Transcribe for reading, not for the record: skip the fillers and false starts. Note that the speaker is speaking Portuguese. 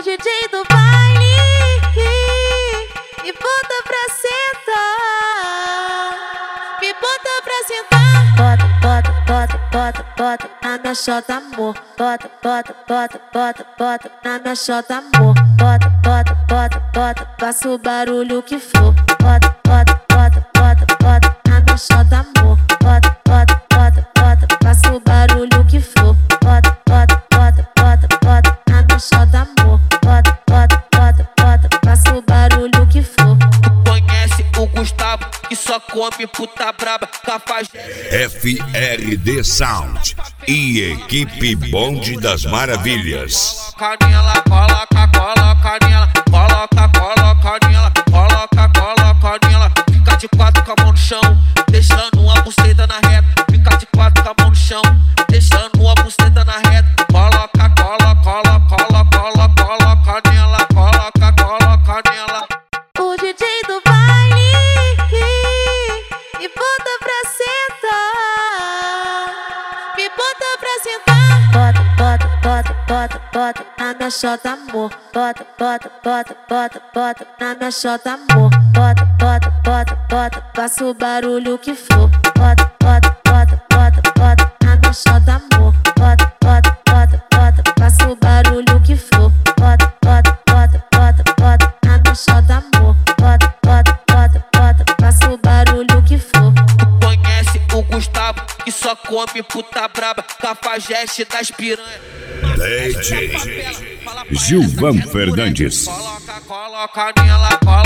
DJ do baile me bota pra sentar, me bota pra sentar. Bota, bota, bota, bota, bota na minha xota, amor. Bota, bota, bota, bota, bota na minha xota, amor. Bota, bota, bota, bota, faça o barulho que for. Bota, bota, bota, bota, bota na minha xota, amor. Bota, bota, bota, bota, faça o barulho que for. Bota, bota, bota, bota, bota na minha xota, amor. Bota, bota, bota, bota, faça o barulho que for. Conhece o Gustavo, que só come puta braba, Cafajeste. FRD Sound e equipe Bonde das Maravilhas. Canela, coloca, coloca nela, coloca, coloca nela, coloca, coloca nela. Fica de quatro com a mão no chão, deixando uma buceta na reta. Fica de quatro com a mão no chão, deixando uma buceta na reta. Coloca, coloca, coloca, coloca, coloca nela, coloca, coloca nela. O DJ do baile me bota pra sentar, me bota pra sentar. Bota, bota, bota, bota, bota na minha xota, amor. Bota, bota, bota, bota, bota na minha xota, amor. Bota, bota, bota, bota, faça o barulho que for. Bota, bota, bota, bota, bota na minha xota, amor. Bota, bota, bota, bota, faça o barulho que for. Bota, bota, bota, bota, bota na minha xota, amor. Bota, bota, bota, bota, faça o barulho que for. Conhece o Gustavo, que só come puta braba, Cafajeste das piranha. DJ Gilvan Fernandes. Coloca, coloca nela, coloca.